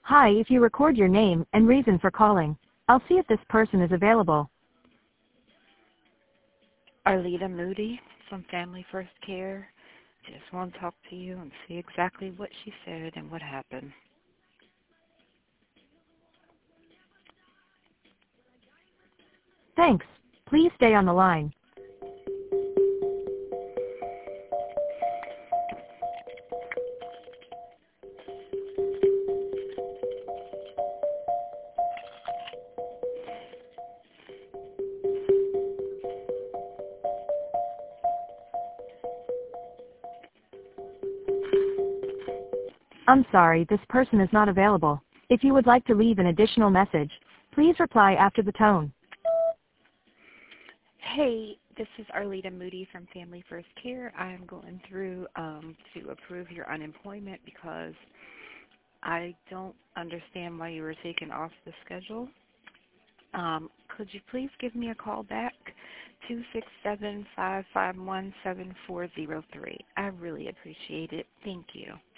Hi, if you record your name and reason for calling, I'll see if this person is available. Arleta Moody from Family First Care. Just want to talk to you and see exactly what she said and what happened. Thanks. Please stay on the line. I'm sorry, this person is not available. If you would like to leave an additional message, please reply after the tone. Hey, this is Arleta Moody from Family First Care. I'm going through to approve your unemployment because I don't understand why you were taken off the schedule. Could you please give me a call back? 267-551-7403. I really appreciate it. Thank you.